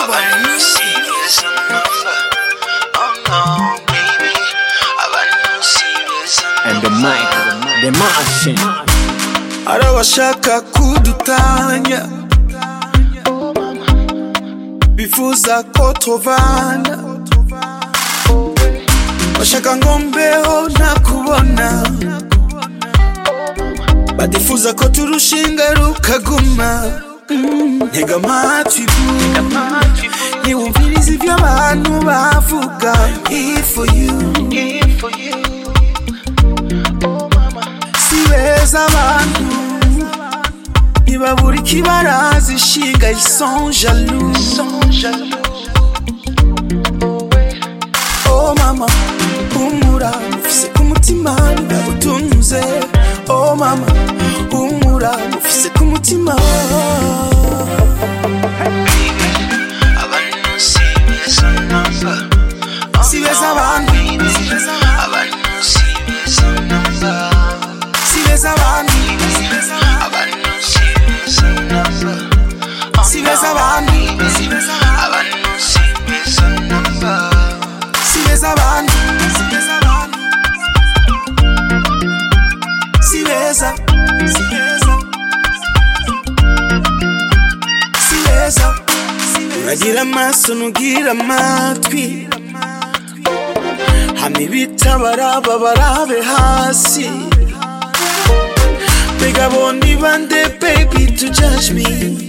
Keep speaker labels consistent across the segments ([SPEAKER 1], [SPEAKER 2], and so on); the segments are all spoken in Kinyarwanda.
[SPEAKER 1] And the mic, the machine.
[SPEAKER 2] Arabashaka kudutanya, bifuza ko tuvana, bashaka ngo mbeho ntakubona, badifuza ko turushinga rukaguma. Ntega amatwi ntiwumvirize ibyo abantu bavuga. Here for you, si beza abantu ntibabura ikibarazi ishinga. Ils sont jaloux. Oh mama, humura ufise ku mutima utunyuze. Oh mama, humura ufise ku mutima. Si beza abantu, si beza abantu, si beza abantu, si beza abantu, si beza abantu, si beza, si beza. Uragira amaso nugira amatwi, hamwe bitabaraba barabe hasi. Bega bondi bande baby to judge me,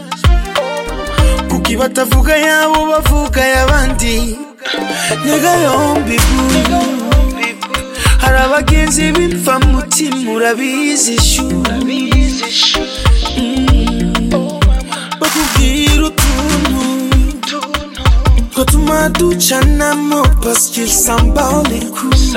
[SPEAKER 2] kuki batavuga yabo bavuga y'abandi. Nega yombi buru, hari abagenzi bipfa mutima urabizi shura, bakubwira utuntu ko tuma ducanamo parce qu'ils s'emballent les couilles.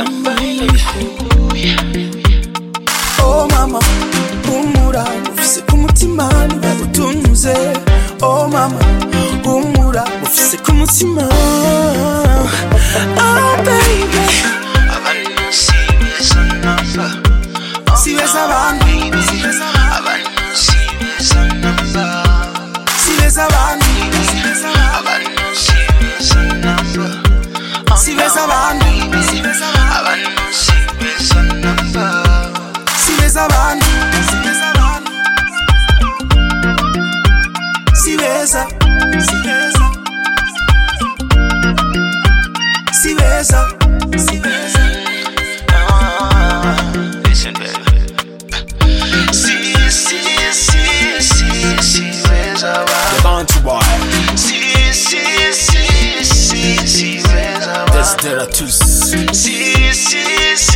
[SPEAKER 2] Oh mama, humura ufise ku mutima utunyuze. Oh mama, humura ufise ku mutima. Oh baby, si beza abantu, si beza abantu, si beza abantu, si beza abantu, si beza abantu, si beza abantu, si beza abantu, si beza, si beza, si beza.
[SPEAKER 3] Listen, baby. Si beza.
[SPEAKER 1] The Bounty Boy.
[SPEAKER 3] Si beza.
[SPEAKER 1] Desideratus.
[SPEAKER 3] Si